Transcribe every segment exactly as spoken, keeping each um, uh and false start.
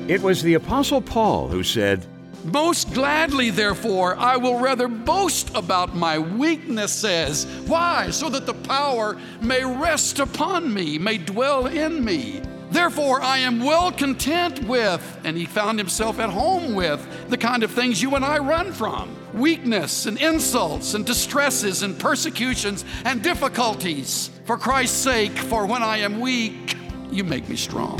It was the Apostle Paul who said, "Most gladly, therefore, I will rather boast about my weaknesses." Why? So that the power may rest upon me, may dwell in me. Therefore, I am well content with, and he found himself at home with, the kind of things you and I run from. Weakness and insults and distresses and persecutions and difficulties. For Christ's sake, for when I am weak, you make me strong.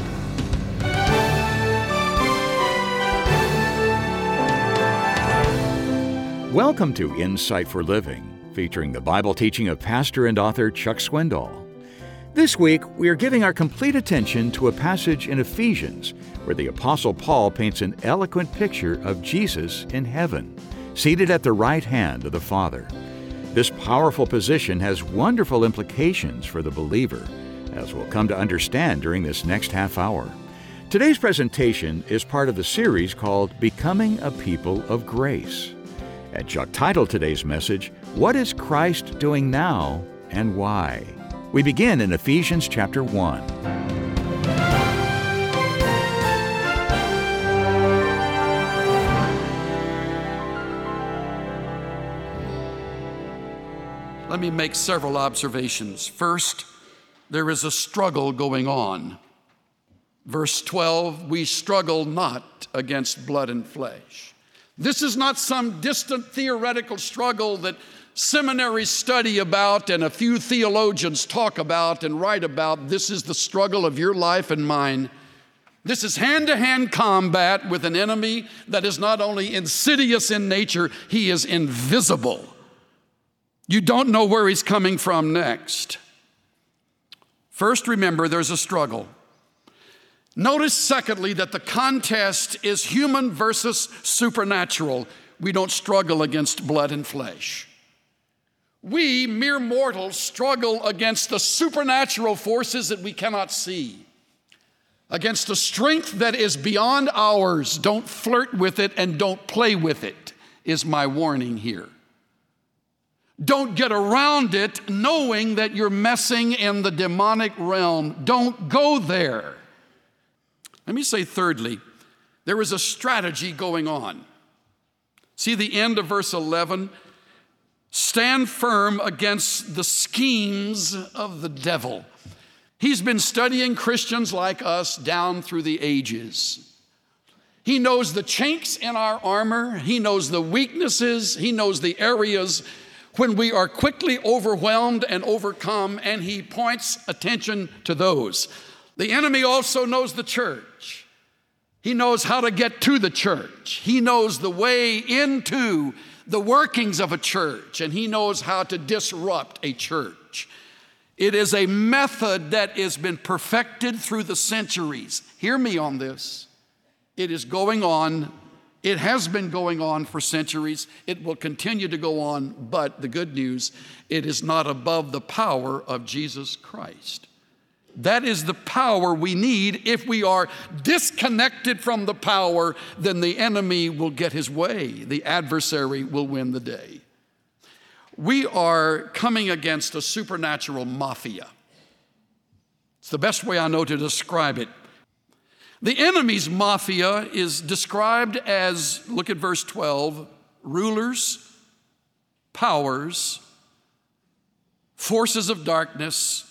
Welcome to Insight for Living, featuring the Bible teaching of pastor and author Chuck Swindoll. This week, we are giving our complete attention to a passage in Ephesians where the Apostle Paul paints an eloquent picture of Jesus in heaven, seated at the right hand of the Father. This powerful position has wonderful implications for the believer, as we'll come to understand during this next half hour. Today's presentation is part of the series called Becoming a People of Grace. And Chuck titled today's message, What is Christ Doing Now and Why? We begin in Ephesians chapter one. Let me make several observations. First, there is a struggle going on. Verse twelve, we struggle not against blood and flesh. This is not some distant theoretical struggle that seminaries study about and a few theologians talk about and write about. This is the struggle of your life and mine. This is hand-to-hand combat with an enemy that is not only insidious in nature, he is invisible. You don't know where he's coming from next. First, remember, there's a struggle. Notice, secondly, that the contest is human versus supernatural. We don't struggle against blood and flesh. We, mere mortals, struggle against the supernatural forces that we cannot see, against a strength that is beyond ours. Don't flirt with it and don't play with it, is my warning here. Don't get around it knowing that you're messing in the demonic realm. Don't go there. Let me say thirdly, there is a strategy going on. See the end of verse eleven? Stand firm against the schemes of the devil. He's been studying Christians like us down through the ages. He knows the chinks in our armor. He knows the weaknesses. He knows the areas when we are quickly overwhelmed and overcome, and he points attention to those. The enemy also knows the church. He knows how to get to the church. He knows the way into the workings of a church, and he knows how to disrupt a church. It is a method that has been perfected through the centuries. Hear me on this. It is going on. It has been going on for centuries. It will continue to go on, but the good news, it is not above the power of Jesus Christ. That is the power we need. If we are disconnected from the power, then the enemy will get his way. The adversary will win the day. We are coming against a supernatural mafia. It's the best way I know to describe it. The enemy's mafia is described as, look at verse twelve, rulers, powers, forces of darkness,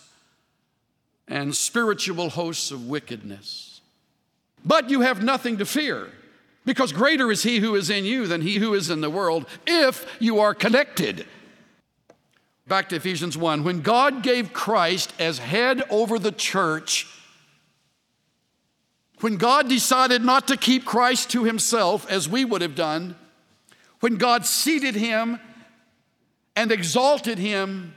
and spiritual hosts of wickedness. But you have nothing to fear, because greater is he who is in you than he who is in the world, if you are connected. Back to Ephesians one. When God gave Christ as head over the church, when God decided not to keep Christ to himself, as we would have done, when God seated him and exalted him,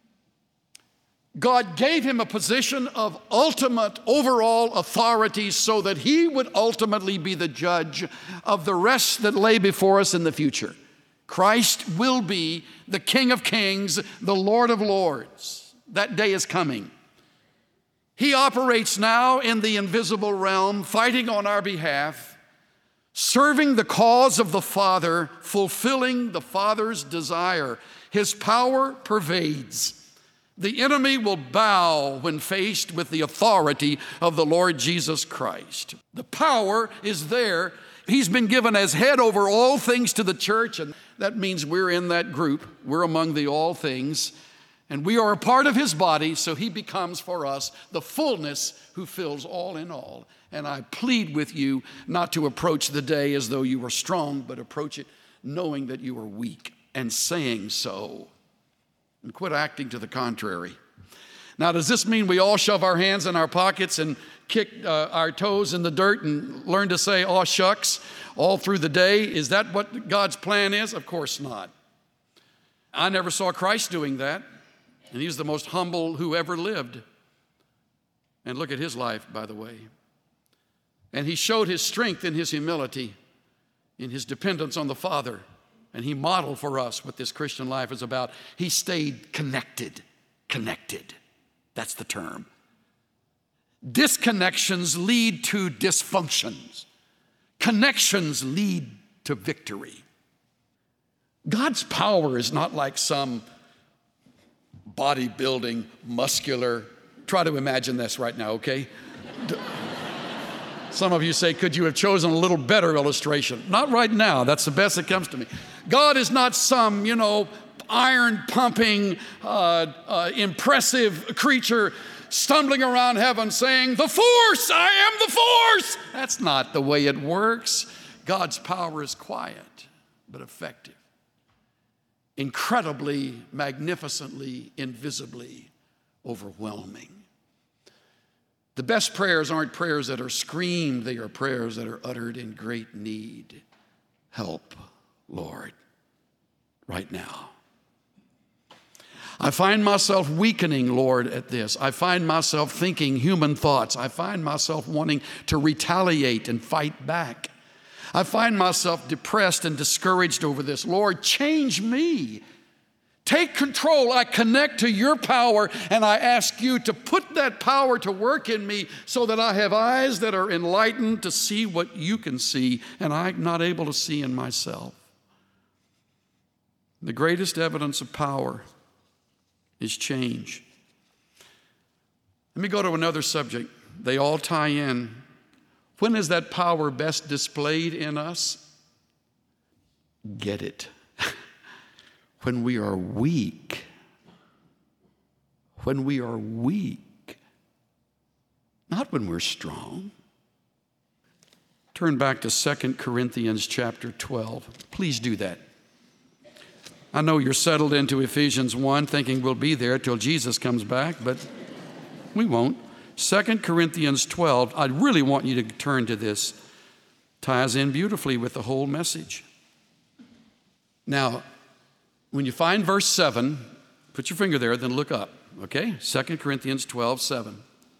God gave him a position of ultimate overall authority so that he would ultimately be the judge of the rest that lay before us in the future. Christ will be the King of Kings, the Lord of Lords. That day is coming. He operates now in the invisible realm, fighting on our behalf, serving the cause of the Father, fulfilling the Father's desire. His power pervades. The enemy will bow when faced with the authority of the Lord Jesus Christ. The power is there. He's been given as head over all things to the church, and that means we're in that group. We're among the all things, and we are a part of his body, so he becomes for us the fullness who fills all in all. And I plead with you not to approach the day as though you were strong, but approach it knowing that you are weak and saying so. And quit acting to the contrary. Now, does this mean we all shove our hands in our pockets and kick uh, our toes in the dirt and learn to say, "aw shucks," all through the day? Is that what God's plan is? Of course not. I never saw Christ doing that, and he's the most humble who ever lived. And look at his life, by the way. And he showed his strength in his humility, in his dependence on the Father. And he modeled for us what this Christian life is about. He stayed connected, connected. That's the term. Disconnections lead to dysfunctions. Connections lead to victory. God's power is not like some bodybuilding, muscular. Try to imagine this right now, okay? Some of you say, could you have chosen a little better illustration? Not right now. That's the best that comes to me. God is not some, you know, iron-pumping, uh, uh, impressive creature stumbling around heaven saying, "The force, I am the force." That's not the way it works. God's power is quiet, but effective. Incredibly, magnificently, invisibly overwhelming. The best prayers aren't prayers that are screamed. They are prayers that are uttered in great need. Help, Lord, right now. I find myself weakening, Lord, at this. I find myself thinking human thoughts. I find myself wanting to retaliate and fight back. I find myself depressed and discouraged over this. Lord, change me. Take control. I connect to your power, and I ask you to put that power to work in me so that I have eyes that are enlightened to see what you can see, and I'm not able to see in myself. The greatest evidence of power is change. Let me go to another subject. They all tie in. When is that power best displayed in us? Get it. When we are weak. When we are weak. Not when we're strong. Turn back to Second Corinthians chapter twelve. Please do that. I know you're settled into Ephesians one thinking we'll be there till Jesus comes back, but we won't. Second Corinthians twelve, I really want you to turn to this. Ties in beautifully with the whole message. Now, when you find verse seven, put your finger there, then look up, okay? Second Corinthians twelve, seven.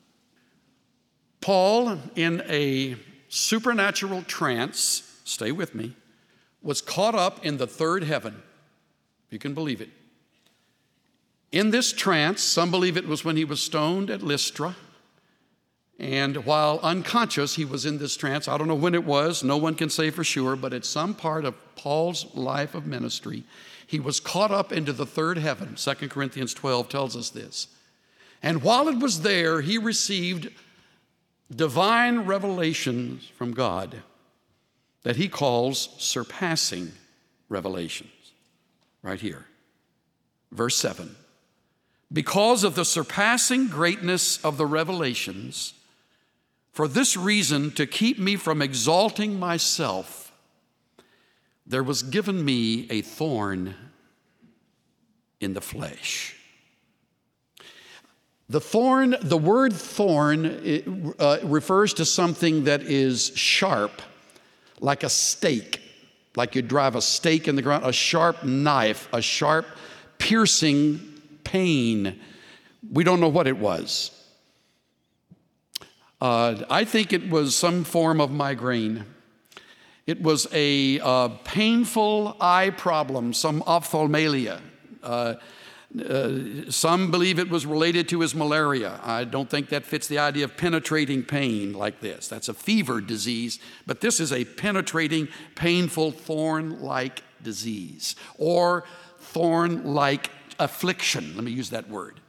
Paul, in a supernatural trance, stay with me, was caught up in the third heaven. You can believe it. In this trance, some believe it was when he was stoned at Lystra. And while unconscious, he was in this trance. I don't know when it was. No one can say for sure, but at some part of Paul's life of ministry, he was caught up into the third heaven. Second Corinthians twelve tells us this. And while it was there, he received divine revelations from God that he calls surpassing revelations. Right here, verse seven. Because of the surpassing greatness of the revelations, for this reason, to keep me from exalting myself, there was given me a thorn in the flesh. The thorn, the word thorn, it, uh, refers to something that is sharp, like a stake, like you drive a stake in the ground, a sharp knife, a sharp, piercing pain. We don't know what it was. Uh, I think it was some form of migraine. It was a uh, painful eye problem, some ophthalmia. Uh, uh, some believe it was related to his malaria. I don't think that fits the idea of penetrating pain like this. That's a fever disease, but this is a penetrating, painful, thorn-like disease or thorn-like affliction. Let me use that word.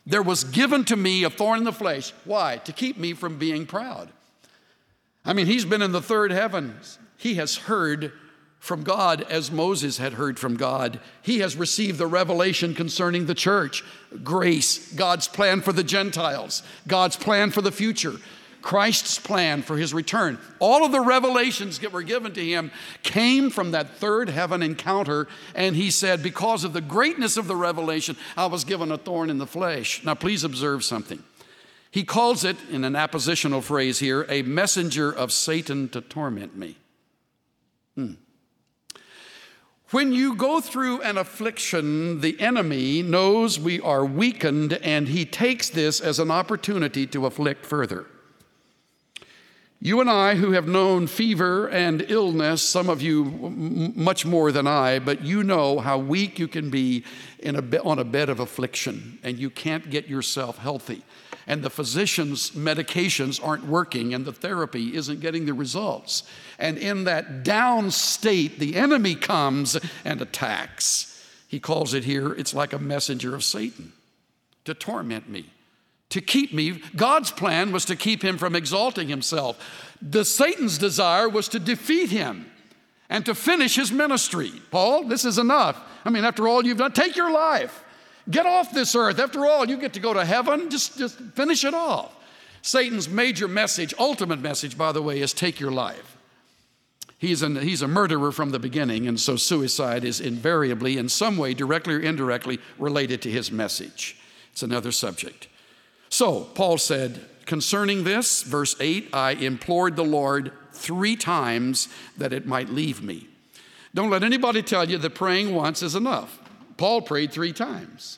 There was given to me a thorn in the flesh. Why? To keep me from being proud. I mean, he's been in the third heavens. He has heard from God as Moses had heard from God. He has received the revelation concerning the church, grace, God's plan for the Gentiles, God's plan for the future, Christ's plan for his return. All of the revelations that were given to him came from that third heaven encounter, and he said, because of the greatness of the revelation, I was given a thorn in the flesh. Now, please observe something. He calls it, in an appositional phrase here, a messenger of Satan to torment me. Hmm. When you go through an affliction, the enemy knows we are weakened, and he takes this as an opportunity to afflict further. You and I, who have known fever and illness, some of you m- much more than I, but you know how weak you can be in a be- on a bed of affliction, and you can't get yourself healthy. And the physician's medications aren't working, and the therapy isn't getting the results. And in that down state, the enemy comes and attacks. He calls it here, it's like a messenger of Satan to torment me, to keep me. God's plan was to keep him from exalting himself. The Satan's desire was to defeat him and to finish his ministry. Paul, this is enough. I mean, after all you've done, take your life. Get off this earth. After all, you get to go to heaven. Just, just finish it off. Satan's major message, ultimate message, by the way, is take your life. He's, an, he's a murderer from the beginning, and so suicide is invariably, in some way, directly or indirectly, related to his message. It's another subject. So, Paul said, concerning this, verse eight, I implored the Lord three times that it might leave me. Don't let anybody tell you that praying once is enough. Paul prayed three times.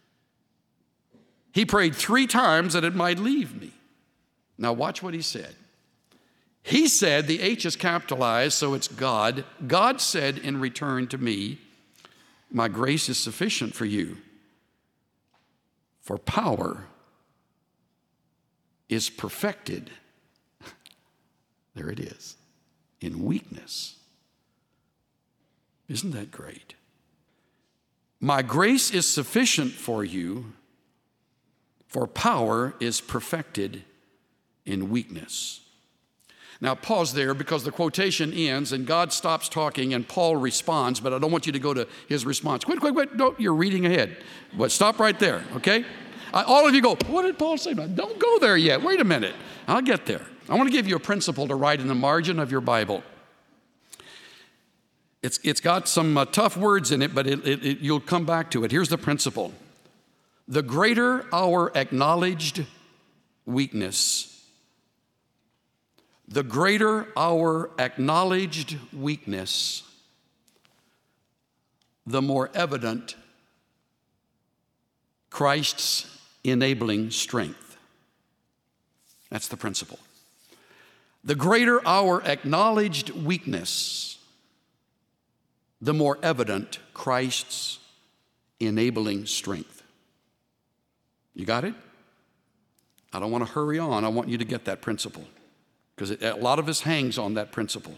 He prayed three times that it might leave me. Now watch what he said. He said, the H is capitalized, so it's God. God said in return to me, my grace is sufficient for you, for power is perfected, there it is, in weakness. Isn't that great? My grace is sufficient for you, for power is perfected in weakness. Now pause there, because the quotation ends and God stops talking and Paul responds, but I don't want you to go to his response. Quit, quit, quit, no, you're reading ahead. But stop right there, okay? I, all of you go, what did Paul say? Don't go there yet, wait a minute. I'll get there. I want to give you a principle to write in the margin of your Bible. It's, it's got some uh, tough words in it, but it, it, it, you'll come back to it. Here's the principle. The greater our acknowledged weakness, the greater our acknowledged weakness, the more evident Christ's enabling strength. That's the principle. The greater our acknowledged weakness, the more evident Christ's enabling strength. You got it? I don't want to hurry on. I want you to get that principle, because a lot of us hangs on that principle.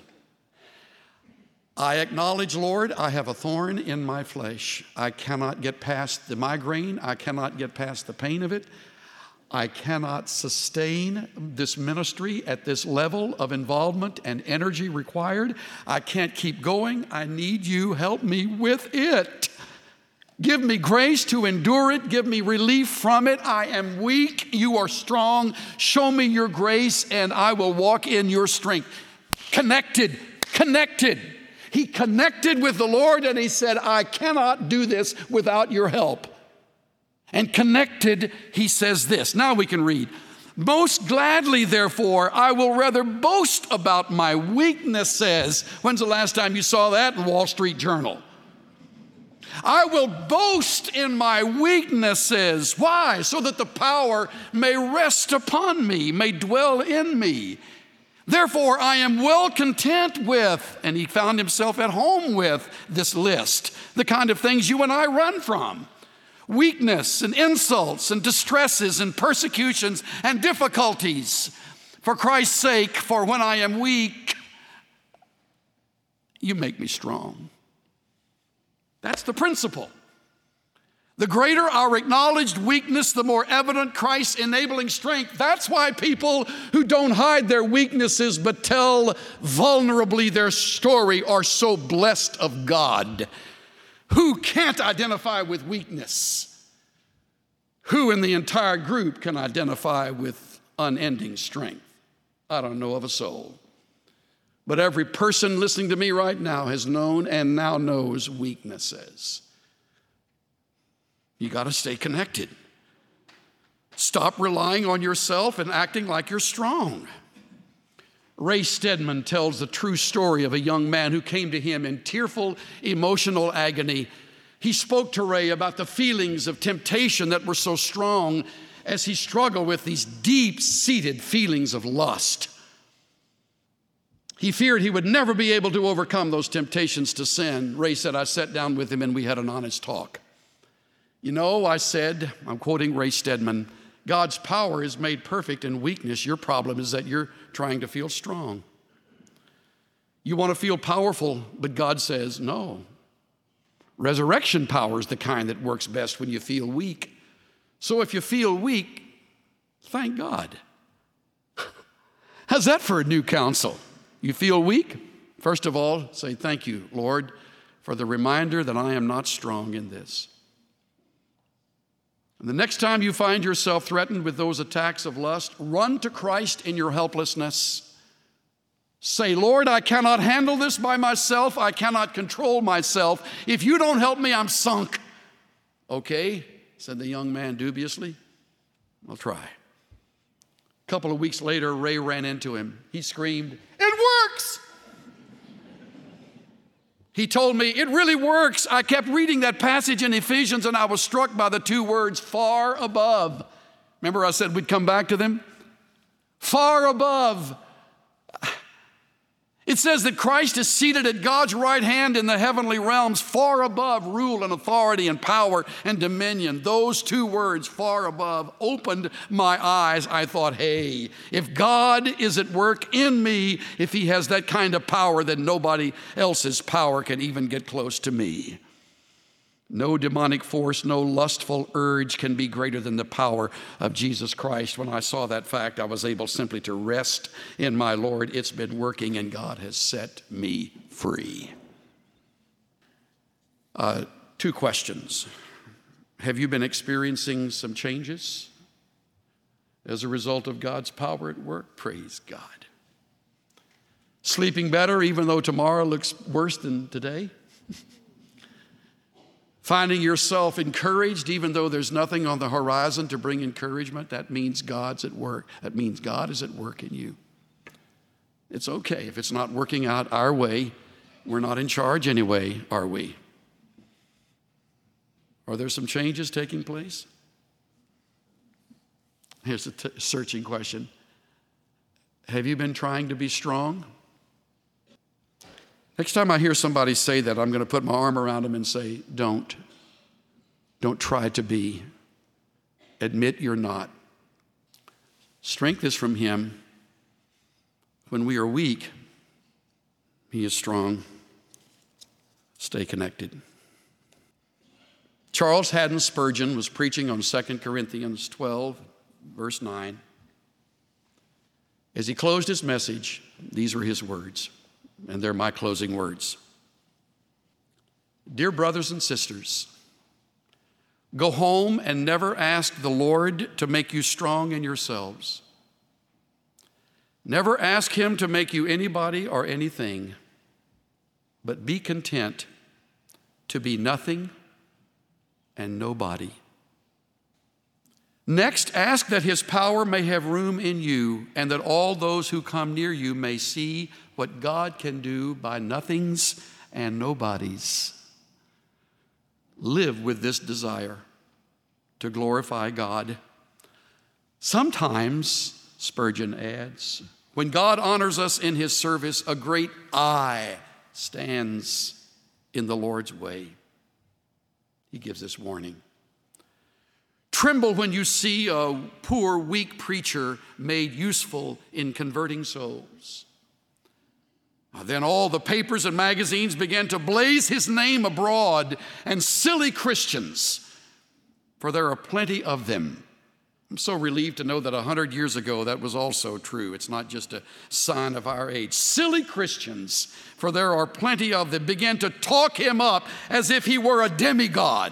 I acknowledge, Lord, I have a thorn in my flesh. I cannot get past the migraine. I cannot get past the pain of it. I cannot sustain this ministry at this level of involvement and energy required. I can't keep going. I need you. Help me with it. Give me grace to endure it. Give me relief from it. I am weak. You are strong. Show me your grace, and I will walk in your strength. Connected, connected. He connected with the Lord, and he said, I cannot do this without your help. And connected, he says this. Now we can read. Most gladly, therefore, I will rather boast about my weaknesses. When's the last time you saw that in Wall Street Journal? I will boast in my weaknesses. Why? So that the power may rest upon me, may dwell in me. Therefore, I am well content with, and he found himself at home with this list, the kind of things you and I run from. Weakness and insults and distresses and persecutions and difficulties. For Christ's sake, for when I am weak, you make me strong. That's the principle. The greater our acknowledged weakness, the more evident Christ's enabling strength. That's why people who don't hide their weaknesses but tell vulnerably their story are so blessed of God. Who can't identify with weakness? Who in the entire group can identify with unending strength? I don't know of a soul. But every person listening to me right now has known and now knows weaknesses. You got to stay connected. Stop relying on yourself and acting like you're strong. Ray Stedman tells the true story of a young man who came to him in tearful, emotional agony. He spoke to Ray about the feelings of temptation that were so strong as he struggled with these deep-seated feelings of lust. He feared he would never be able to overcome those temptations to sin. Ray said, I sat down with him and we had an honest talk. You know, I said, I'm quoting Ray Stedman, God's power is made perfect in weakness. Your problem is that you're trying to feel strong. You want to feel powerful, but God says, no. Resurrection power is the kind that works best when you feel weak. So if you feel weak, thank God. How's that for a new counsel? You feel weak? First of all, say, thank you, Lord, for the reminder that I am not strong in this. And the next time you find yourself threatened with those attacks of lust, run to Christ in your helplessness. Say, Lord, I cannot handle this by myself. I cannot control myself. If you don't help me, I'm sunk. Okay, said the young man dubiously. I'll try. A couple of weeks later, Ray ran into him. He screamed, it works! He told me, it really works. I kept reading that passage in Ephesians and I was struck by the two words, far above. Remember I said we'd come back to them? Far above. It says that Christ is seated at God's right hand in the heavenly realms, far above rule and authority and power and dominion. Those two words, far above, opened my eyes. I thought, hey, if God is at work in me, if he has that kind of power, then nobody else's power can even get close to me. No demonic force, no lustful urge can be greater than the power of Jesus Christ. When I saw that fact, I was able simply to rest in my Lord. It's been working and God has set me free. Uh, two questions. Have you been experiencing some changes as a result of God's power at work? Praise God. Sleeping better even though tomorrow looks worse than today? Finding yourself encouraged even though there's nothing on the horizon to bring encouragement, that means God's at work. That means God is at work in you. It's okay if it's not working out our way. We're not in charge anyway, are we? Are there some changes taking place? Here's a t- searching question. Have you been trying to be strong? Next time I hear somebody say that, I'm going to put my arm around them and say, don't. Don't try to be. Admit you're not. Strength is from him. When we are weak, he is strong. Stay connected. Charles Haddon Spurgeon was preaching on Second Corinthians twelve, verse nine. As he closed his message, these were his words. And they're my closing words. Dear brothers and sisters, go home and never ask the Lord to make you strong in yourselves. Never ask him to make you anybody or anything, but be content to be nothing and nobody. Next, ask that his power may have room in you and that all those who come near you may see what God can do by nothings and nobodies. Live with this desire to glorify God. Sometimes, Spurgeon adds, when God honors us in his service, a great I stands in the Lord's way. He gives this warning. Tremble when you see a poor, weak preacher made useful in converting souls. Then all the papers and magazines began to blaze his name abroad, and silly Christians for there are plenty of them. I'm so relieved to know that a hundred years ago that was also true. It's not just a sign of our age. Silly Christians, for there are plenty of them, began to talk him up as if he were a demigod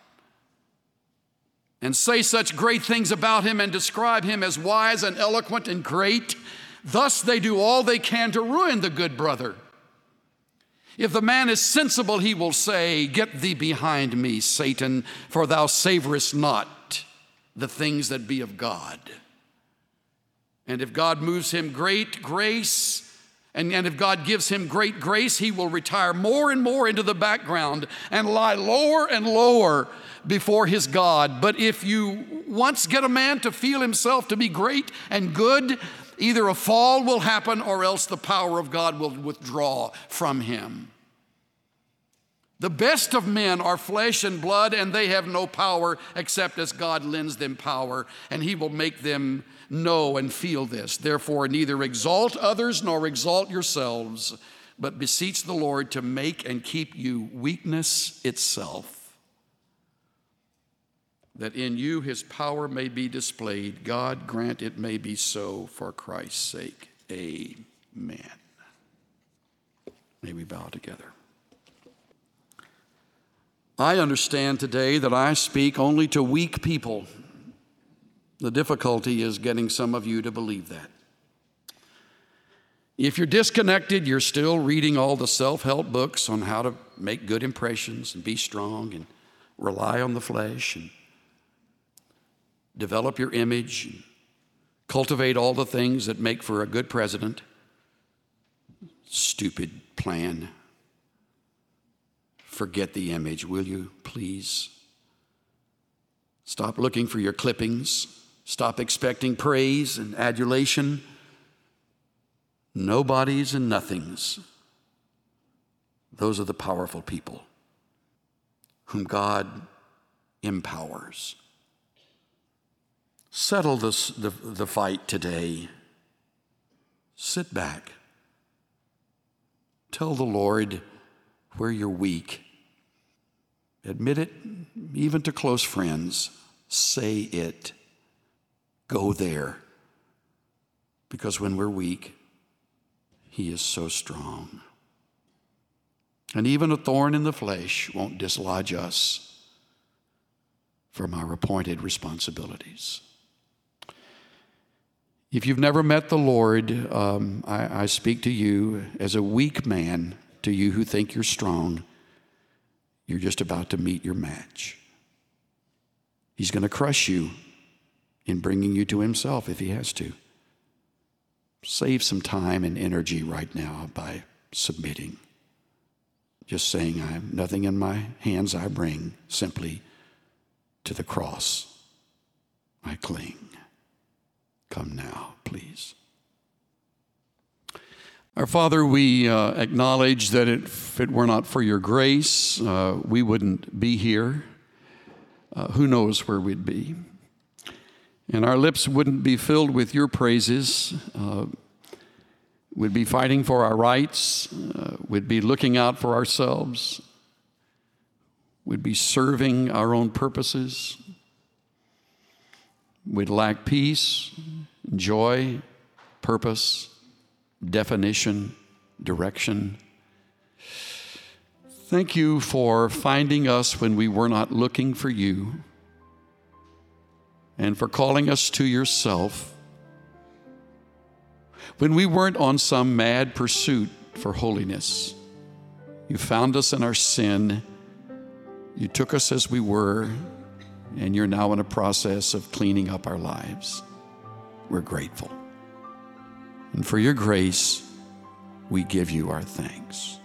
and say such great things about him and describe him as wise and eloquent and great. Thus they do all they can to ruin the good brother. If the man is sensible, he will say, "Get thee behind me, Satan, for thou savorest not the things that be of God." And if God moves him great grace, and, and if God gives him great grace, he will retire more and more into the background and lie lower and lower before his God. But if you once get a man to feel himself to be great and good, either a fall will happen or else the power of God will withdraw from him. The best of men are flesh and blood, and they have no power except as God lends them power, and he will make them know and feel this. Therefore, neither exalt others nor exalt yourselves, but beseech the Lord to make and keep you weakness itself, that in you his power may be displayed. God grant it may be so for Christ's sake. Amen. May we bow together. I understand today that I speak only to weak people. The difficulty is getting some of you to believe that. If you're disconnected, you're still reading all the self-help books on how to make good impressions and be strong and rely on the flesh and develop your image and cultivate all the things that make for a good president. Stupid plan. Forget the image, will you, please? Stop looking for your clippings. Stop expecting praise and adulation. Nobodies and nothings. Those are the powerful people whom God empowers. Settle this, the, the fight today. Sit back. Tell the Lord where you're weak. Admit it, even to close friends. Say it. Go there. Because when we're weak, he is so strong. And even a thorn in the flesh won't dislodge us from our appointed responsibilities. If you've never met the Lord, um, I, I speak to you as a weak man, to you who think you're strong. You're just about to meet your match. He's going to crush you in bringing you to himself if he has to. Save some time and energy right now by submitting. Just saying, I have nothing in my hands I bring, simply to the cross I cling. Come now, please. Our Father, we uh, acknowledge that if it were not for your grace, uh, we wouldn't be here. Uh, who knows where we'd be? And our lips wouldn't be filled with your praises. Uh, we'd be fighting for our rights. Uh, we'd be looking out for ourselves. We'd be serving our own purposes. We'd lack peace, joy, purpose, definition, direction. Thank you for finding us when we were not looking for you, and for calling us to yourself when we weren't on some mad pursuit for holiness. You found us in our sin. You took us as we were, and you're now in a process of cleaning up our lives. We're grateful. And for your grace, we give you our thanks.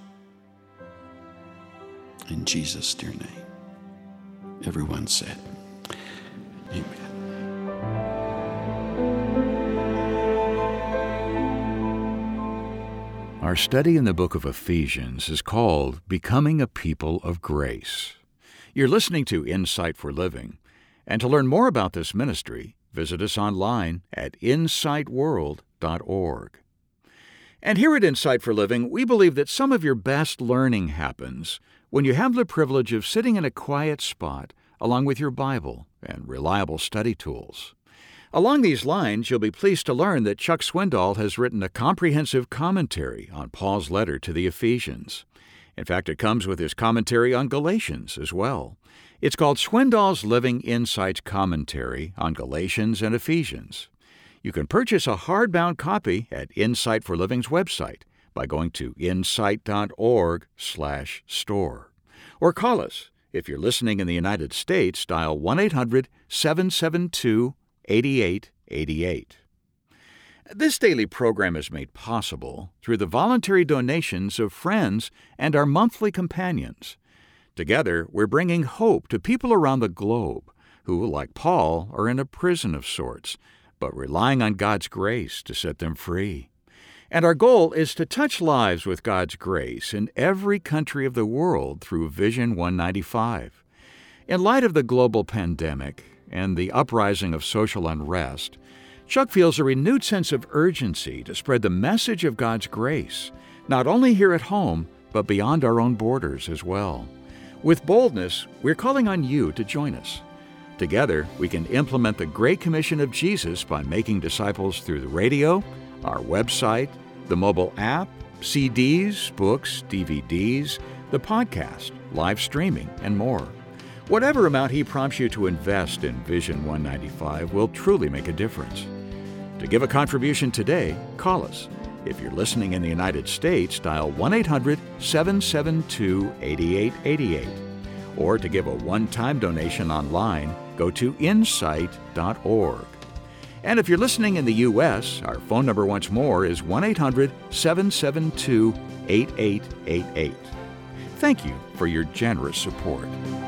In Jesus' dear name. Everyone said, amen. Our study in the book of Ephesians is called Becoming a People of Grace. You're listening to Insight for Living. And to learn more about this ministry, visit us online at insight world dot org. And here at Insight for Living, we believe that some of your best learning happens when you have the privilege of sitting in a quiet spot along with your Bible and reliable study tools. Along these lines, you'll be pleased to learn that Chuck Swindoll has written a comprehensive commentary on Paul's letter to the Ephesians. In fact, it comes with his commentary on Galatians as well. It's called Swindoll's Living Insights Commentary on Galatians and Ephesians. You can purchase a hardbound copy at Insight for Living's website by going to insight dot org slash store. Or call us. If you're listening in the United States, dial one eight hundred seven seven two eight eight eight eight. This daily program is made possible through the voluntary donations of friends and our monthly companions. Together, we're bringing hope to people around the globe who, like Paul, are in a prison of sorts, but relying on God's grace to set them free. And our goal is to touch lives with God's grace in every country of the world through Vision one ninety-five. In light of the global pandemic and the uprising of social unrest, Chuck feels a renewed sense of urgency to spread the message of God's grace, not only here at home, but beyond our own borders as well. With boldness, we're calling on you to join us. Together, we can implement the Great Commission of Jesus by making disciples through the radio, our website, the mobile app, C Ds, books, D V Ds, the podcast, live streaming, and more. Whatever amount He prompts you to invest in Vision one ninety-five will truly make a difference. To give a contribution today, call us. If you're listening in the United States, dial one eight hundred seven seven two eight eight eight eight. Or to give a one-time donation online, go to insight dot org. And if you're listening in the U S, our phone number once more is one eight hundred seven seven two eight eight eight eight. Thank you for your generous support.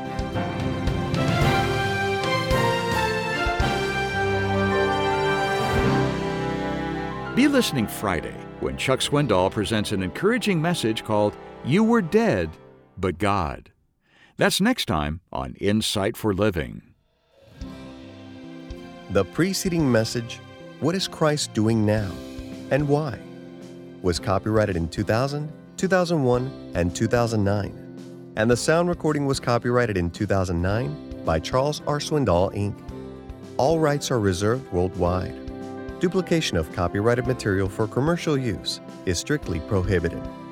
Be listening Friday when Chuck Swindoll presents an encouraging message called You Were Dead, But God. That's next time on Insight for Living. The preceding message, What is Christ Doing Now and Why?, was copyrighted in two thousand, two thousand one, and two thousand nine, and the sound recording was copyrighted in two thousand nine by Charles R. Swindoll, Incorporated. All rights are reserved worldwide. Duplication of copyrighted material for commercial use is strictly prohibited.